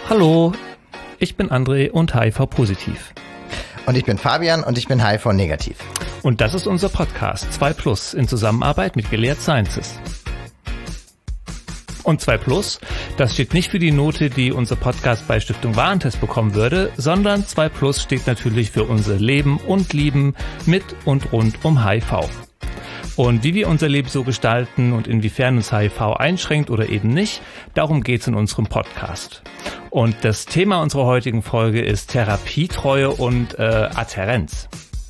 Hallo, ich bin André und HIV-positiv. Und ich bin Fabian und ich bin HIV-negativ. Und das ist unser Podcast 2+ in Zusammenarbeit mit Gilead Sciences. Und 2+, das steht nicht für die Note, die unser Podcast bei Stiftung Warentest bekommen würde, sondern 2+ steht natürlich für unser Leben und Lieben mit und rund um HIV. Und wie wir unser Leben so gestalten und inwiefern uns HIV einschränkt oder eben nicht, darum geht's in unserem Podcast. Und das Thema unserer heutigen Folge ist Therapietreue und Adhärenz.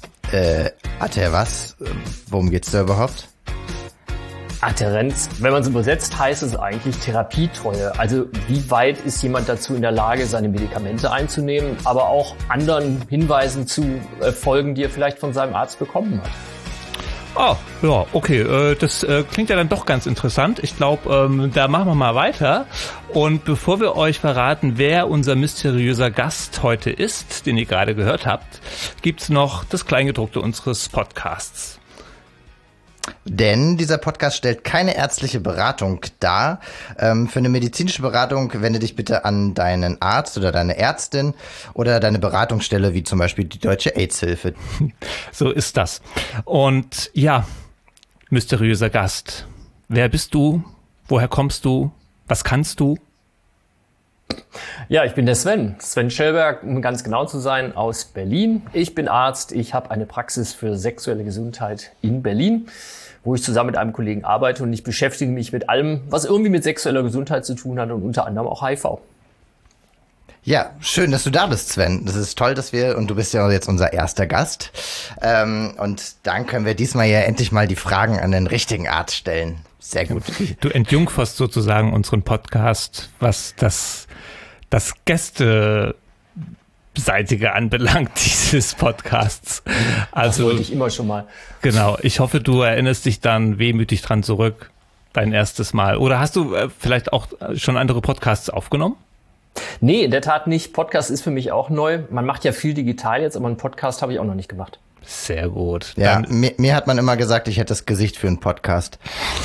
Was? Worum geht's da überhaupt? Adhärenz, wenn man es übersetzt, heißt es eigentlich Therapietreue. Also wie weit ist jemand dazu in der Lage, seine Medikamente einzunehmen, aber auch anderen Hinweisen zu folgen, die er vielleicht von seinem Arzt bekommen hat. Oh, ja, okay, das klingt ja dann doch ganz interessant. Ich glaube, da machen wir mal weiter. Und bevor wir euch verraten, wer unser mysteriöser Gast heute ist, den ihr gerade gehört habt, gibt's noch das Kleingedruckte unseres Podcasts. Denn dieser Podcast stellt keine ärztliche Beratung dar. Für eine medizinische Beratung wende dich bitte an deinen Arzt oder deine Ärztin oder deine Beratungsstelle, wie zum Beispiel die Deutsche AIDS-Hilfe. So ist das. Und ja, mysteriöser Gast. Wer bist du? Woher kommst du? Was kannst du? Ja, ich bin der Sven Schellberg, um ganz genau zu sein, aus Berlin. Ich bin Arzt, ich habe eine Praxis für sexuelle Gesundheit in Berlin, wo ich zusammen mit einem Kollegen arbeite und ich beschäftige mich mit allem, was irgendwie mit sexueller Gesundheit zu tun hat und unter anderem auch HIV. Ja, schön, dass du da bist, Sven. Das ist toll, und du bist ja jetzt unser erster Gast. Und dann können wir diesmal ja endlich mal die Fragen an den richtigen Arzt stellen. Sehr gut. Du entjungferst sozusagen unseren Podcast, was das Gästeseitige anbelangt dieses Podcasts. Also, das wollte ich immer schon mal. Genau, ich hoffe, du erinnerst dich dann wehmütig dran zurück, dein erstes Mal. Oder hast du vielleicht auch schon andere Podcasts aufgenommen? Nee, in der Tat nicht. Podcast ist für mich auch neu. Man macht ja viel digital jetzt, aber einen Podcast habe ich auch noch nicht gemacht. Sehr gut. Ja, mir hat man immer gesagt, ich hätte das Gesicht für einen Podcast.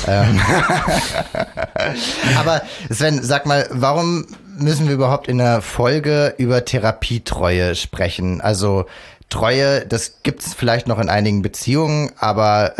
Aber Sven, sag mal, warum müssen wir überhaupt in der Folge über Therapietreue sprechen? Also Treue, das gibt's vielleicht noch in einigen Beziehungen, aber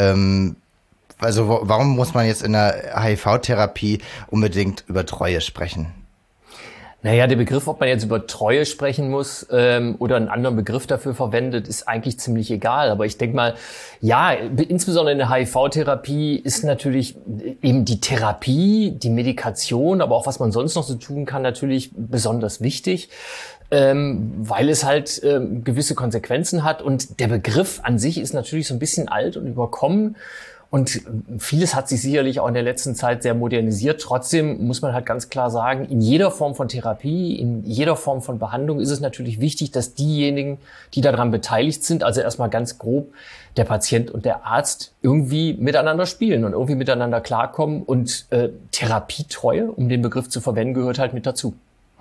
warum muss man jetzt in der HIV-Therapie unbedingt über Treue sprechen? Naja, der Begriff, ob man jetzt über Treue sprechen muss oder einen anderen Begriff dafür verwendet, ist eigentlich ziemlich egal. Aber ich denke mal, ja, insbesondere in der HIV-Therapie ist natürlich eben die Therapie, die Medikation, aber auch was man sonst noch so tun kann, natürlich besonders wichtig, weil es halt gewisse Konsequenzen hat. Und der Begriff an sich ist natürlich so ein bisschen alt und überkommen. Und vieles hat sich sicherlich auch in der letzten Zeit sehr modernisiert. Trotzdem muss man halt ganz klar sagen, in jeder Form von Therapie, in jeder Form von Behandlung ist es natürlich wichtig, dass diejenigen, die daran beteiligt sind, also erstmal ganz grob der Patient und der Arzt, irgendwie miteinander spielen und irgendwie miteinander klarkommen. Und Therapietreue, um den Begriff zu verwenden, gehört halt mit dazu.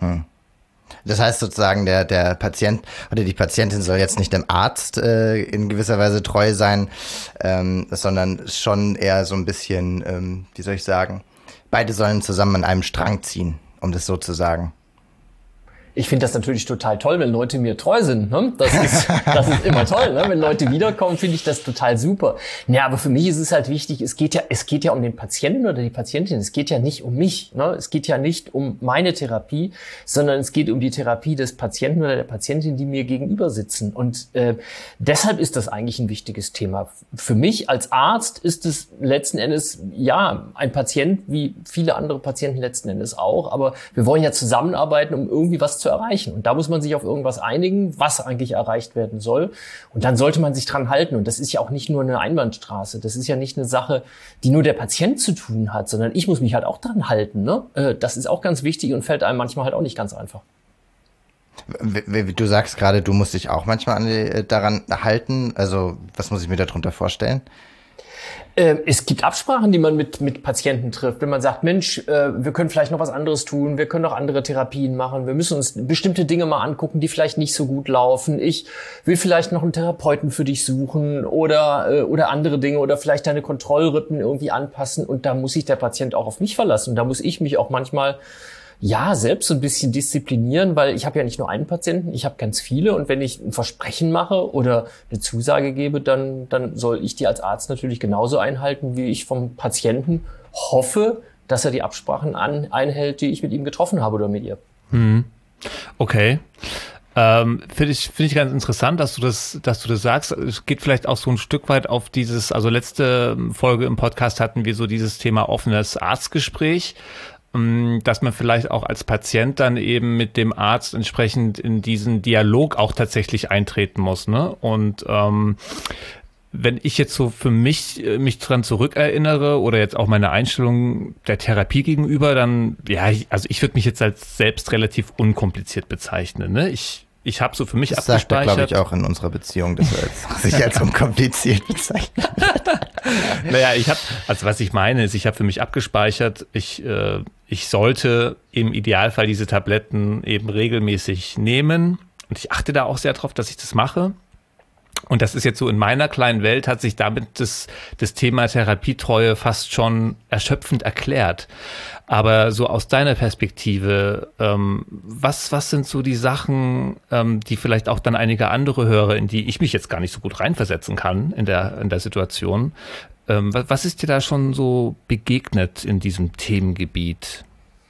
Das heißt sozusagen, der Patient oder die Patientin soll jetzt nicht dem Arzt in gewisser Weise treu sein, sondern schon eher so ein bisschen, wie soll ich sagen, beide sollen zusammen an einem Strang ziehen, um das so zu sagen. Ich finde das natürlich total toll, wenn Leute mir treu sind. Ne? Das ist immer toll. Ne? Wenn Leute wiederkommen, finde ich das total super. Ja, aber für mich ist es halt wichtig, es geht ja um den Patienten oder die Patientin. Es geht ja nicht um mich. Ne? Es geht ja nicht um meine Therapie, sondern es geht um die Therapie des Patienten oder der Patientin, die mir gegenüber sitzen. Und deshalb ist das eigentlich ein wichtiges Thema. Für mich als Arzt ist es letzten Endes, ja, ein Patient, wie viele andere Patienten letzten Endes auch. Aber wir wollen ja zusammenarbeiten, um irgendwie was zu erreichen. Und da muss man sich auf irgendwas einigen, was eigentlich erreicht werden soll. Und dann sollte man sich dran halten. Und das ist ja auch nicht nur eine Einbahnstraße. Das ist ja nicht eine Sache, die nur der Patient zu tun hat, sondern ich muss mich halt auch dran halten. Ne? Das ist auch ganz wichtig und fällt einem manchmal halt auch nicht ganz einfach. Du sagst gerade, du musst dich auch manchmal daran halten. Also was muss ich mir darunter vorstellen? Es gibt Absprachen, die man mit Patienten trifft. Wenn man sagt, Mensch, wir können vielleicht noch was anderes tun, wir können noch andere Therapien machen, wir müssen uns bestimmte Dinge mal angucken, die vielleicht nicht so gut laufen. Ich will vielleicht noch einen Therapeuten für dich suchen oder andere Dinge oder vielleicht deine Kontrollrhythmen irgendwie anpassen. Und da muss sich der Patient auch auf mich verlassen. Und da muss ich mich auch manchmal ja, selbst so ein bisschen disziplinieren, weil ich habe ja nicht nur einen Patienten, ich habe ganz viele und wenn ich ein Versprechen mache oder eine Zusage gebe, dann soll ich die als Arzt natürlich genauso einhalten, wie ich vom Patienten hoffe, dass er die Absprachen einhält, die ich mit ihm getroffen habe oder mit ihr. Okay. Finde ich ganz interessant, dass du das sagst. Es geht vielleicht auch so ein Stück weit auf dieses, also letzte Folge im Podcast hatten wir so dieses Thema offenes Arztgespräch, dass man vielleicht auch als Patient dann eben mit dem Arzt entsprechend in diesen Dialog auch tatsächlich eintreten muss, ne? Und wenn ich jetzt so für mich dran zurückerinnere oder jetzt auch meine Einstellung der Therapie gegenüber, dann, ja, ich würde mich jetzt als selbst relativ unkompliziert bezeichnen, ne? Ich habe so für mich das abgespeichert. Das sagt er, glaube ich, auch in unserer Beziehung, dass er sich als unkompliziert bezeichnet. Naja, was ich meine ist, ich habe für mich abgespeichert, ich sollte im Idealfall diese Tabletten eben regelmäßig nehmen und ich achte da auch sehr drauf, dass ich das mache. Und das ist jetzt so in meiner kleinen Welt, hat sich damit das Thema Therapietreue fast schon erschöpfend erklärt. Aber so aus deiner Perspektive, was sind so die Sachen, die vielleicht auch dann einige andere Hörer, in die ich mich jetzt gar nicht so gut reinversetzen kann in der Situation, was ist dir da schon so begegnet in diesem Themengebiet?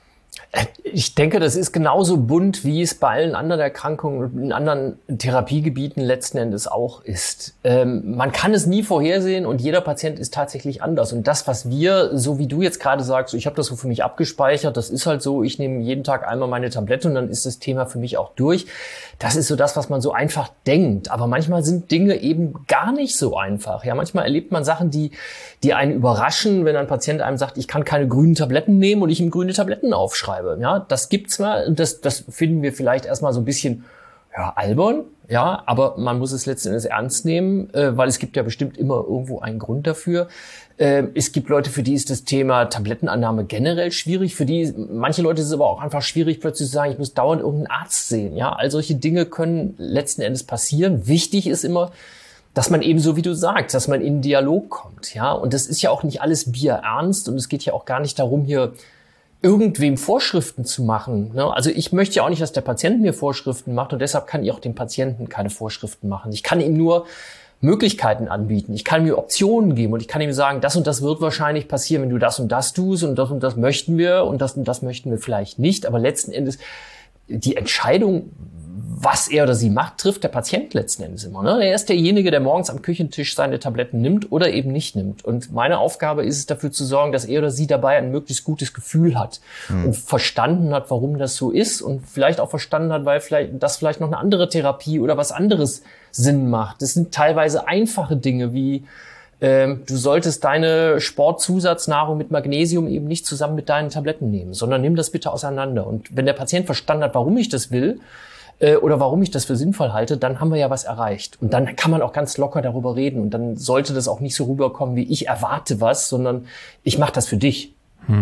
Ich denke, das ist genauso bunt, wie es bei allen anderen Erkrankungen und in anderen Therapiegebieten letzten Endes auch ist. Man kann es nie vorhersehen und jeder Patient ist tatsächlich anders. Und das, was wir, so wie du jetzt gerade sagst, ich habe das so für mich abgespeichert, das ist halt so, ich nehme jeden Tag einmal meine Tablette und dann ist das Thema für mich auch durch. Das ist so das, was man so einfach denkt. Aber manchmal sind Dinge eben gar nicht so einfach. Ja, manchmal erlebt man Sachen, die einen überraschen, wenn ein Patient einem sagt, ich kann keine grünen Tabletten nehmen und ich ihm grüne Tabletten aufschreibe. Ja, das gibt's mal, das finden wir vielleicht erstmal so ein bisschen, ja, albern, ja, aber man muss es letzten Endes ernst nehmen, weil es gibt ja bestimmt immer irgendwo einen Grund dafür. Es gibt Leute, für die ist das Thema Tablettenannahme generell schwierig. Manche Leute ist es aber auch einfach schwierig, plötzlich zu sagen, ich muss dauernd irgendeinen Arzt sehen. Ja, all solche Dinge können letzten Endes passieren. Wichtig ist immer, dass man eben so, wie du sagst, dass man in einen Dialog kommt. Ja, und das ist ja auch nicht alles bierernst und es geht ja auch gar nicht darum, hier irgendwem Vorschriften zu machen. Ne? Also ich möchte ja auch nicht, dass der Patient mir Vorschriften macht und deshalb kann ich auch dem Patienten keine Vorschriften machen. Ich kann ihm nur Möglichkeiten anbieten. Ich kann mir Optionen geben und ich kann ihm sagen, das und das wird wahrscheinlich passieren, wenn du das und das tust und das möchten wir und das möchten wir vielleicht nicht. Aber letzten Endes die Entscheidung, was er oder sie macht, trifft der Patient letzten Endes immer. Ne? Er ist derjenige, der morgens am Küchentisch seine Tabletten nimmt oder eben nicht nimmt. Und meine Aufgabe ist es, dafür zu sorgen, dass er oder sie dabei ein möglichst gutes Gefühl hat und verstanden hat, warum das so ist und vielleicht auch verstanden hat, weil vielleicht noch eine andere Therapie oder was anderes Sinn macht. Das sind teilweise einfache Dinge wie du solltest deine Sportzusatznahrung mit Magnesium eben nicht zusammen mit deinen Tabletten nehmen, sondern nimm das bitte auseinander. Und wenn der Patient verstanden hat, warum ich das will, oder warum ich das für sinnvoll halte, dann haben wir ja was erreicht. Und dann kann man auch ganz locker darüber reden. Und dann sollte das auch nicht so rüberkommen, wie ich erwarte was, sondern ich mache das für dich.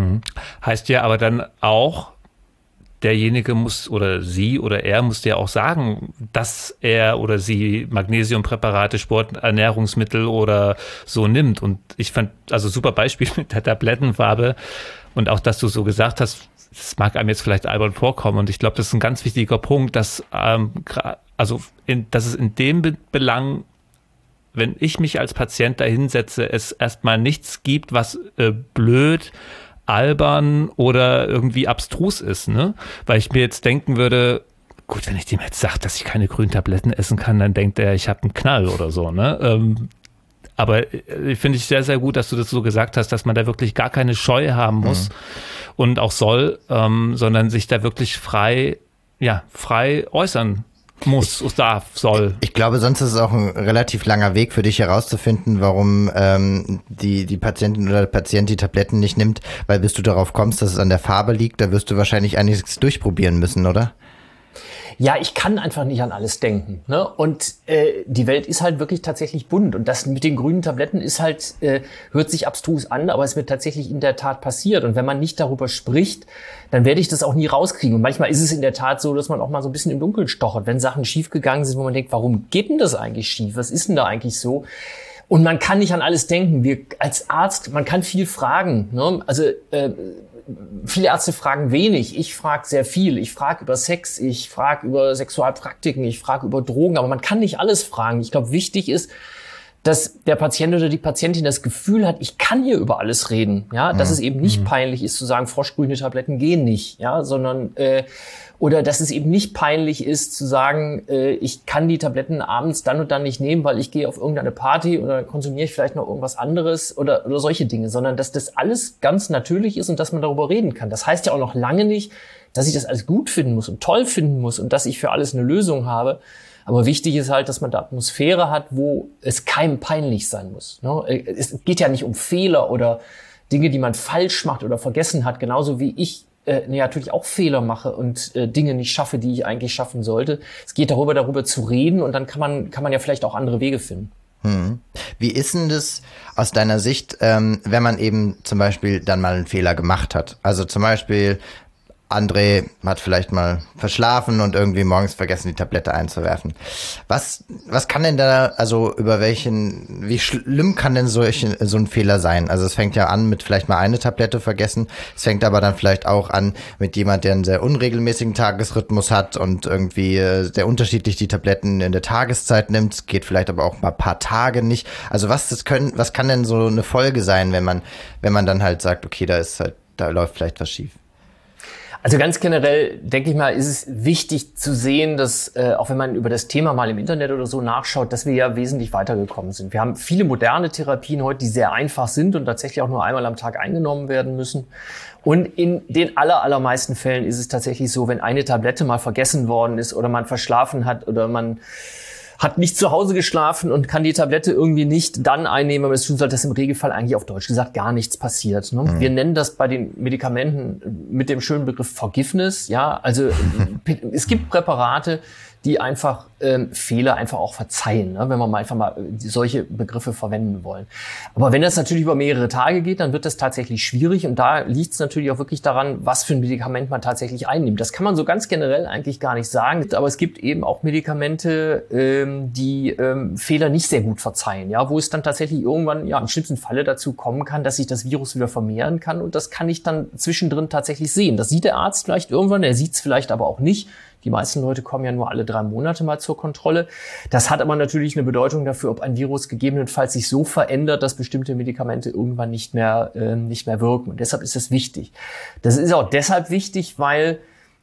Heißt ja aber dann auch, derjenige muss oder sie oder er muss dir auch sagen, dass er oder sie Magnesiumpräparate, Sporternährungsmittel oder so nimmt. Und ich fand, also super Beispiel mit der Tablettenfarbe und auch, dass du so gesagt hast, das mag einem jetzt vielleicht albern vorkommen und ich glaube, das ist ein ganz wichtiger Punkt, dass dass es in dem Belang, wenn ich mich als Patient da hinsetze, es erstmal nichts gibt, was blöd, albern oder irgendwie abstrus ist, ne? Weil ich mir jetzt denken würde, gut, wenn ich dem jetzt sage, dass ich keine grünen Tabletten essen kann, dann denkt er, ich habe einen Knall oder so, ne? Aber finde ich sehr, sehr gut, dass du das so gesagt hast, dass man da wirklich gar keine Scheu haben muss und auch soll, sondern sich da wirklich frei äußern muss, soll. Ich glaube, sonst ist es auch ein relativ langer Weg für dich herauszufinden, warum die Patientin oder der Patient die Tabletten nicht nimmt, weil bis du darauf kommst, dass es an der Farbe liegt, da wirst du wahrscheinlich einiges durchprobieren müssen, oder? Ja, ich kann einfach nicht an alles denken. Ne? Und die Welt ist halt wirklich tatsächlich bunt. Und das mit den grünen Tabletten ist halt, hört sich abstrus an, aber es wird tatsächlich in der Tat passiert. Und wenn man nicht darüber spricht, dann werde ich das auch nie rauskriegen. Und manchmal ist es in der Tat so, dass man auch mal so ein bisschen im Dunkeln stochert, wenn Sachen schiefgegangen sind, wo man denkt, warum geht denn das eigentlich schief? Was ist denn da eigentlich so? Und man kann nicht an alles denken. Wir als Arzt, man kann viel fragen. Ne? Also viele Ärzte fragen wenig, ich frage sehr viel. Ich frage über Sex, ich frage über Sexualpraktiken, ich frage über Drogen, aber man kann nicht alles fragen. Ich glaube, wichtig ist, dass der Patient oder die Patientin das Gefühl hat, ich kann hier über alles reden, ja, dass es eben nicht peinlich ist zu sagen, froschgrüne Tabletten gehen nicht, ja, sondern oder dass es eben nicht peinlich ist zu sagen, ich kann die Tabletten abends dann und dann nicht nehmen, weil ich gehe auf irgendeine Party oder konsumiere ich vielleicht noch irgendwas anderes oder solche Dinge, sondern dass das alles ganz natürlich ist und dass man darüber reden kann. Das heißt ja auch noch lange nicht, dass ich das alles gut finden muss und toll finden muss und dass ich für alles eine Lösung habe. Aber wichtig ist halt, dass man eine Atmosphäre hat, wo es keinem peinlich sein muss. Es geht ja nicht um Fehler oder Dinge, die man falsch macht oder vergessen hat, genauso wie ich natürlich auch Fehler mache und Dinge nicht schaffe, die ich eigentlich schaffen sollte. Es geht darüber zu reden und dann kann man ja vielleicht auch andere Wege finden. Wie ist denn das aus deiner Sicht, wenn man eben zum Beispiel dann mal einen Fehler gemacht hat? Also zum Beispiel André hat vielleicht mal verschlafen und irgendwie morgens vergessen, die Tablette einzuwerfen. Was kann denn da, also wie schlimm kann denn so ein Fehler sein? Also es fängt ja an mit vielleicht mal eine Tablette vergessen. Es fängt aber dann vielleicht auch an mit jemand, der einen sehr unregelmäßigen Tagesrhythmus hat und irgendwie sehr unterschiedlich die Tabletten in der Tageszeit nimmt. Es geht vielleicht aber auch mal ein paar Tage nicht. Also was kann denn so eine Folge sein, wenn man dann halt sagt, okay, da läuft vielleicht was schief? Also ganz generell, denke ich mal, ist es wichtig zu sehen, dass auch wenn man über das Thema mal im Internet oder so nachschaut, dass wir ja wesentlich weitergekommen sind. Wir haben viele moderne Therapien heute, die sehr einfach sind und tatsächlich auch nur einmal am Tag eingenommen werden müssen. Und in den allermeisten Fällen ist es tatsächlich so, wenn eine Tablette mal vergessen worden ist oder man verschlafen hat oder man hat nicht zu Hause geschlafen und kann die Tablette irgendwie nicht dann einnehmen, aber es tun soll, dass im Regelfall eigentlich auf Deutsch gesagt gar nichts passiert. Ne? Wir nennen das bei den Medikamenten mit dem schönen Begriff Forgiveness. Ja, also es gibt Präparate, die einfach Fehler einfach auch verzeihen, ne? Wenn wir mal einfach mal solche Begriffe verwenden wollen. Aber wenn das natürlich über mehrere Tage geht, dann wird das tatsächlich schwierig und da liegt es natürlich auch wirklich daran, was für ein Medikament man tatsächlich einnimmt. Das kann man so ganz generell eigentlich gar nicht sagen, aber es gibt eben auch Medikamente, die Fehler nicht sehr gut verzeihen, ja, wo es dann tatsächlich irgendwann ja im schlimmsten Falle dazu kommen kann, dass sich das Virus wieder vermehren kann und das kann ich dann zwischendrin tatsächlich sehen. Das sieht der Arzt vielleicht irgendwann, der sieht es vielleicht aber auch nicht. Die meisten Leute kommen ja nur alle 3 Monate mal zur Kontrolle. Das hat aber natürlich eine Bedeutung dafür, ob ein Virus gegebenenfalls sich so verändert, dass bestimmte Medikamente irgendwann nicht mehr wirken. Und deshalb ist es wichtig. Das ist auch deshalb wichtig, weil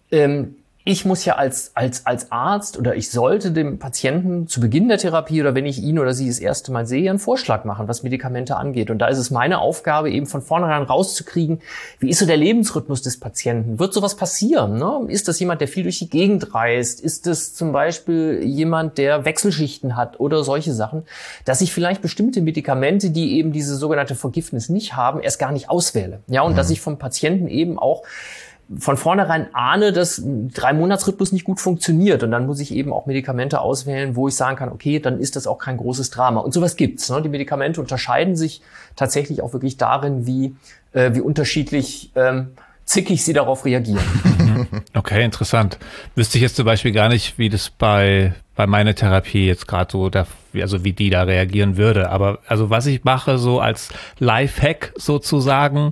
ich muss ja als Arzt oder ich sollte dem Patienten zu Beginn der Therapie oder wenn ich ihn oder sie das erste Mal sehe, einen Vorschlag machen, was Medikamente angeht. Und da ist es meine Aufgabe, eben von vornherein rauszukriegen, wie ist so der Lebensrhythmus des Patienten? Wird sowas passieren? Ne? Ist das jemand, der viel durch die Gegend reist? Ist das zum Beispiel jemand, der Wechselschichten hat oder solche Sachen? Dass ich vielleicht bestimmte Medikamente, die eben diese sogenannte Forgiveness nicht haben, erst gar nicht auswähle. Ja, und dass ich vom Patienten eben auch von vornherein ahne, dass 3-Monats-Rhythmus nicht gut funktioniert und dann muss ich eben auch Medikamente auswählen, wo ich sagen kann, okay, dann ist das auch kein großes Drama. Und sowas gibt's. Ne? Die Medikamente unterscheiden sich tatsächlich auch wirklich darin, wie unterschiedlich zickig sie darauf reagieren. Okay, interessant. Wüsste ich jetzt zum Beispiel gar nicht, wie das bei meiner Therapie jetzt gerade so, wie die da reagieren würde. Aber also was ich mache so als Lifehack sozusagen,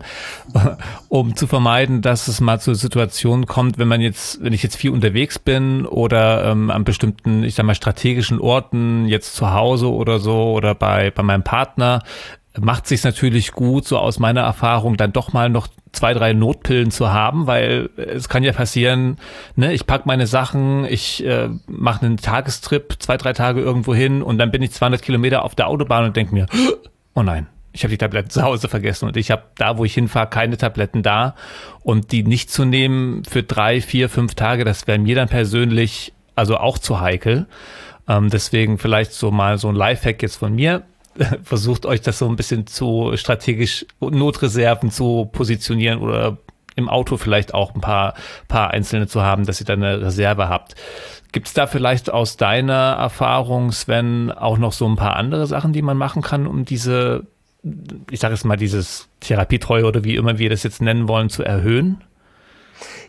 um zu vermeiden, dass es mal zu Situationen kommt, wenn ich jetzt viel unterwegs bin oder an bestimmten, ich sag mal, strategischen Orten, jetzt zu Hause oder so oder bei meinem Partner, macht sich's natürlich gut, so aus meiner Erfahrung, dann doch mal noch 2, 3 Notpillen zu haben, weil es kann ja passieren, ne, ich pack meine Sachen, ich mache einen Tagestrip, 2, 3 Tage irgendwo hin und dann bin ich 200 Kilometer auf der Autobahn und denke mir, oh nein, ich habe die Tabletten zu Hause vergessen und ich habe da, wo ich hinfahre, keine Tabletten da und die nicht zu nehmen für 3, 4, 5 Tage, das wäre mir dann persönlich also auch zu heikel. Deswegen vielleicht so mal so ein Lifehack jetzt von mir. Versucht euch das so ein bisschen zu strategisch Notreserven zu positionieren oder im Auto vielleicht auch ein paar einzelne zu haben, dass ihr dann eine Reserve habt. Gibt es da vielleicht aus deiner Erfahrung, Sven, auch noch so ein paar andere Sachen, die man machen kann, um diese, ich sage jetzt mal, dieses Therapietreue oder wie immer wir das jetzt nennen wollen, zu erhöhen?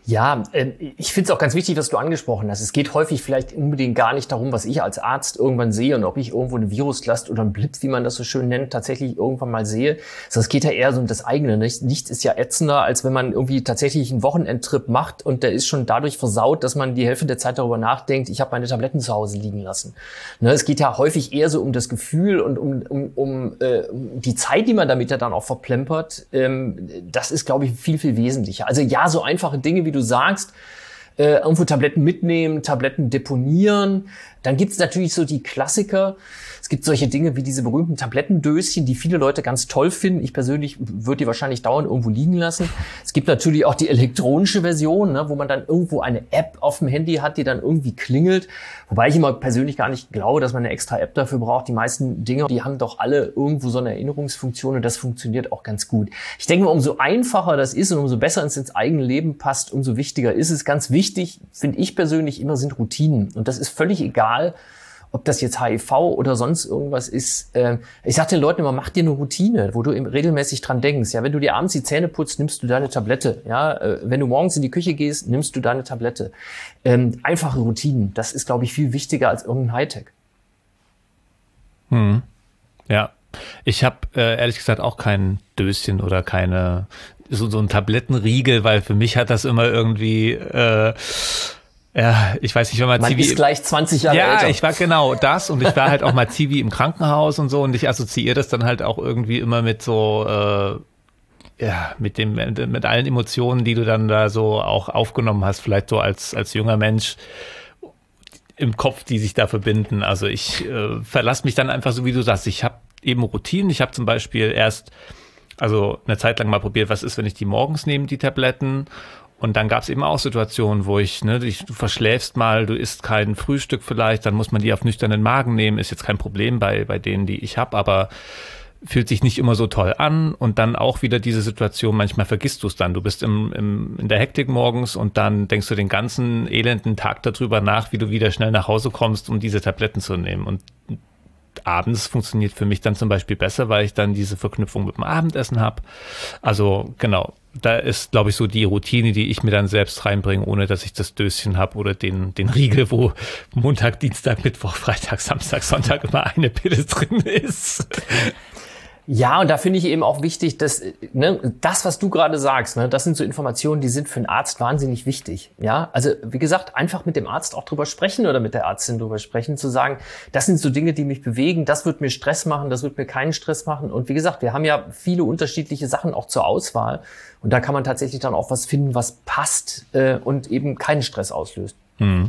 Ja, ich finde es auch ganz wichtig, was du angesprochen hast. Es geht häufig vielleicht unbedingt gar nicht darum, was ich als Arzt irgendwann sehe und ob ich irgendwo eine Viruslast oder einen Blip, wie man das so schön nennt, tatsächlich irgendwann mal sehe. Also es geht ja eher so um das eigene. Nichts ist ja ätzender, als wenn man irgendwie tatsächlich einen Wochenendtrip macht und der ist schon dadurch versaut, dass man die Hälfte der Zeit darüber nachdenkt, ich habe meine Tabletten zu Hause liegen lassen. Ne, es geht ja häufig eher so um das Gefühl und um die Zeit, die man damit ja dann auch verplempert. Das ist, glaube ich, viel, viel wesentlicher. Also ja, so einfache Dinge, wie du sagst, irgendwo Tabletten mitnehmen, Tabletten deponieren. Dann gibt's natürlich so die Klassiker. Es gibt solche Dinge wie diese berühmten Tablettendöschen, die viele Leute ganz toll finden. Ich persönlich würde die wahrscheinlich dauernd irgendwo liegen lassen. Es gibt natürlich auch die elektronische Version, ne, wo man dann irgendwo eine App auf dem Handy hat, die dann irgendwie klingelt. Wobei ich immer persönlich gar nicht glaube, dass man eine extra App dafür braucht. Die meisten Dinge, die haben doch alle irgendwo so eine Erinnerungsfunktion und das funktioniert auch ganz gut. Ich denke mal, umso einfacher das ist und umso besser es ins eigene Leben passt, umso wichtiger ist es. Ganz wichtig, finde ich persönlich, immer sind Routinen. Und das ist völlig egal, ob das jetzt HIV oder sonst irgendwas ist. Ich sage den Leuten immer, mach dir eine Routine, wo du regelmäßig dran denkst. Ja, wenn du dir abends die Zähne putzt, nimmst du deine Tablette. Ja, wenn du morgens in die Küche gehst, nimmst du deine Tablette. Einfache Routinen, das ist, glaube ich, viel wichtiger als irgendein Hightech. Ja, ich habe ehrlich gesagt auch kein Döschen oder keine so ein Tablettenriegel, weil für mich hat das immer irgendwie ja, ich weiß nicht, wenn man ist gleich 20 Jahre älter. Ja, ich war genau das und ich war halt auch mal Zivi im Krankenhaus und so und ich assoziiere das dann halt auch irgendwie immer mit so, ja, mit allen Emotionen, die du dann da so auch aufgenommen hast, vielleicht so als junger Mensch im Kopf, die sich da verbinden. Also ich verlasse mich dann einfach so, wie du sagst. Ich habe eben Routinen. Ich habe zum Beispiel erst, also eine Zeit lang mal probiert, was ist, wenn ich die morgens nehme, die Tabletten. Und dann gab es eben auch Situationen, wo du verschläfst mal, du isst kein Frühstück vielleicht, dann muss man die auf nüchternen Magen nehmen, ist jetzt kein Problem bei denen, die ich habe, aber fühlt sich nicht immer so toll an. Und dann auch wieder diese Situation, manchmal vergisst du es dann. Du bist in der Hektik morgens und dann denkst du den ganzen elenden Tag darüber nach, wie du wieder schnell nach Hause kommst, um diese Tabletten zu nehmen. Und abends funktioniert für mich dann zum Beispiel besser, weil ich dann diese Verknüpfung mit dem Abendessen habe. Also genau, da ist, glaube ich, so die Routine, die ich mir dann selbst reinbringe, ohne dass ich das Döschen habe oder den Riegel, wo Montag, Dienstag, Mittwoch, Freitag, Samstag, Sonntag immer eine Pille drin ist. Ja, und da finde ich eben auch wichtig, dass das, was du gerade sagst, das sind so Informationen, die sind für einen Arzt wahnsinnig wichtig. Ja, also wie gesagt, einfach mit dem Arzt auch drüber sprechen oder mit der Ärztin drüber sprechen, zu sagen, das sind so Dinge, die mich bewegen, das wird mir Stress machen, das wird mir keinen Stress machen. Und wie gesagt, wir haben ja viele unterschiedliche Sachen auch zur Auswahl. Und da kann man tatsächlich dann auch was finden, was passt und eben keinen Stress auslöst. Mhm.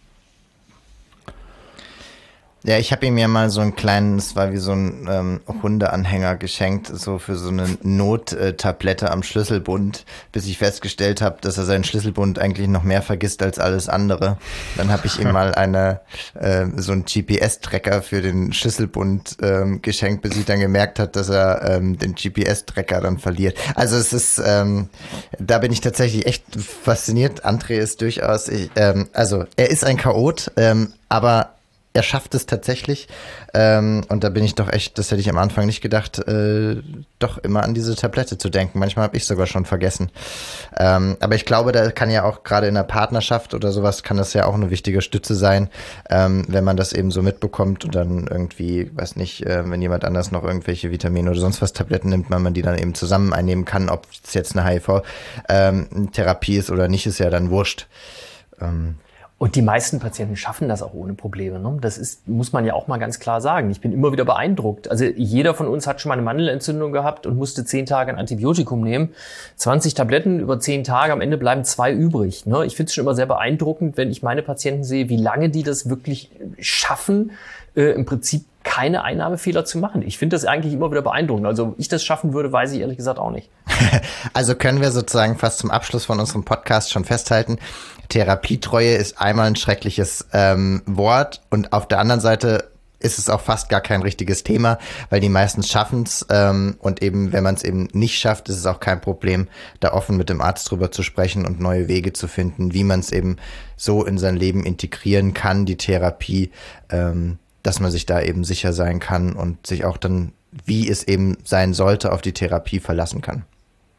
Ja, ich habe ihm ja mal so einen kleinen, es war wie so ein Hundeanhänger geschenkt, so für so eine Nottablette am Schlüsselbund, bis ich festgestellt habe, dass er seinen Schlüsselbund eigentlich noch mehr vergisst als alles andere. Dann habe ich ihm mal so einen GPS-Tracker für den Schlüsselbund geschenkt, bis ich dann gemerkt habe, dass er den GPS-Tracker dann verliert. Also es ist, da bin ich tatsächlich echt fasziniert. André ist durchaus, also er ist ein Chaot, aber er schafft es tatsächlich und da bin ich doch echt, das hätte ich am Anfang nicht gedacht, doch immer an diese Tablette zu denken. Manchmal habe ich sogar schon vergessen. Aber ich glaube, da kann ja auch gerade in der Partnerschaft oder sowas, kann das ja auch eine wichtige Stütze sein, wenn man das eben so mitbekommt und dann irgendwie, weiß nicht, wenn jemand anders noch irgendwelche Vitamine oder sonst was Tabletten nimmt, wenn man die dann eben zusammen einnehmen kann, ob es jetzt eine HIV-Therapie ist oder nicht, ist ja dann wurscht. Und die meisten Patienten schaffen das auch ohne Probleme. Ne? Das muss man ja auch mal ganz klar sagen. Ich bin immer wieder beeindruckt. Also jeder von uns hat schon mal eine Mandelentzündung gehabt und musste 10 Tage ein Antibiotikum nehmen. 20 Tabletten über 10 Tage, am Ende bleiben 2 übrig. Ne? Ich finde es schon immer sehr beeindruckend, wenn ich meine Patienten sehe, wie lange die das wirklich schaffen, im Prinzip keine Einnahmefehler zu machen. Ich finde das eigentlich immer wieder beeindruckend. Also ich das schaffen würde, weiß ich ehrlich gesagt auch nicht. Also können wir sozusagen fast zum Abschluss von unserem Podcast schon festhalten, Therapietreue ist einmal ein schreckliches Wort und auf der anderen Seite ist es auch fast gar kein richtiges Thema, weil die meisten schaffen es und eben, wenn man es eben nicht schafft, ist es auch kein Problem, da offen mit dem Arzt drüber zu sprechen und neue Wege zu finden, wie man es eben so in sein Leben integrieren kann, die Therapie, dass man sich da eben sicher sein kann und sich auch dann, wie es eben sein sollte, auf die Therapie verlassen kann.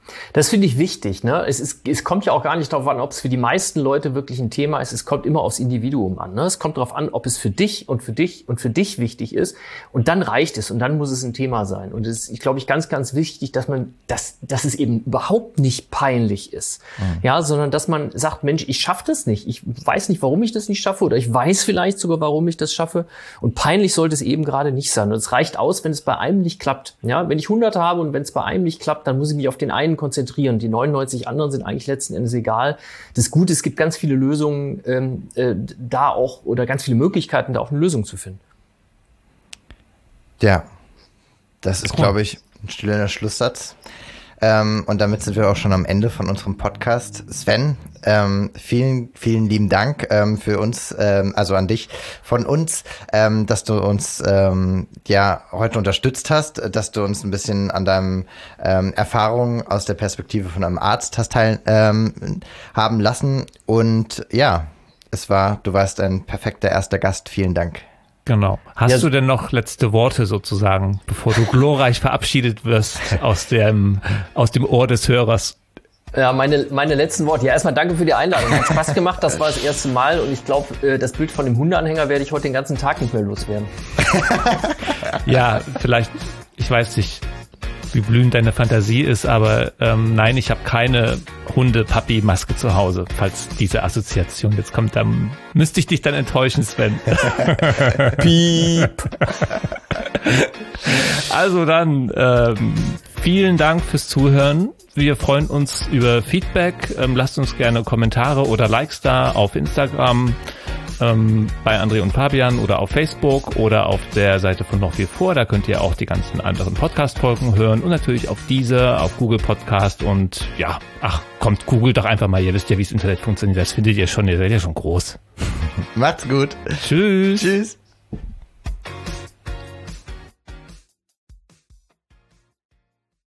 Das finde ich wichtig. Ne? Es kommt ja auch gar nicht darauf an, ob es für die meisten Leute wirklich ein Thema ist. Es kommt immer aufs Individuum an. Ne? Es kommt darauf an, ob es für dich und für dich und für dich wichtig ist. Und dann reicht es und dann muss es ein Thema sein. Und es ist, ich glaube, ganz, ganz wichtig, dass es eben überhaupt nicht peinlich ist. Ja, sondern dass man sagt, Mensch, ich schaffe das nicht. Ich weiß nicht, warum ich das nicht schaffe oder ich weiß vielleicht sogar, warum ich das schaffe. Und peinlich sollte es eben gerade nicht sein. Und es reicht aus, wenn es bei einem nicht klappt. Ja, wenn ich 100 habe und wenn es bei einem nicht klappt, dann muss ich mich auf den einen konzentrieren. Die 99 anderen sind eigentlich letzten Endes egal. Das Gute, es gibt ganz viele Lösungen da auch oder ganz viele Möglichkeiten, da auch eine Lösung zu finden. Ja, das ist, glaube ich, ein stiller Schlusssatz. Und damit sind wir auch schon am Ende von unserem Podcast. Sven, vielen, vielen lieben Dank für uns, also an dich von uns, dass du uns heute unterstützt hast, dass du uns ein bisschen an deinen Erfahrungen aus der Perspektive von einem Arzt hast teilhaben lassen. Und ja, du warst ein perfekter erster Gast. Vielen Dank. Genau. Hast du denn noch letzte Worte sozusagen, bevor du glorreich verabschiedet wirst aus dem Ohr des Hörers? Ja, meine letzten Worte. Ja, erstmal danke für die Einladung. Hat Spaß gemacht. Das war das erste Mal und ich glaube, das Bild von dem Hundeanhänger werde ich heute den ganzen Tag nicht mehr loswerden. Ja, vielleicht, ich weiß nicht, wie blühend deine Fantasie ist, aber nein, ich habe keine Hunde-Papi-Maske zu Hause, falls diese Assoziation jetzt kommt, dann müsste ich dich dann enttäuschen, Sven. Piep. Also dann, vielen Dank fürs Zuhören. Wir freuen uns über Feedback. Lasst uns gerne Kommentare oder Likes da auf Instagram, bei André und Fabian oder auf Facebook oder auf der Seite von Noch viel vor. Da könnt ihr auch die ganzen anderen Podcast-Folgen hören und natürlich auf Deezer, auf Google Podcast und ja, kommt, googelt doch einfach mal. Ihr wisst ja, wie das Internet funktioniert. Das findet ihr schon, ihr seid ja schon groß. Macht's gut. Tschüss. Tschüss.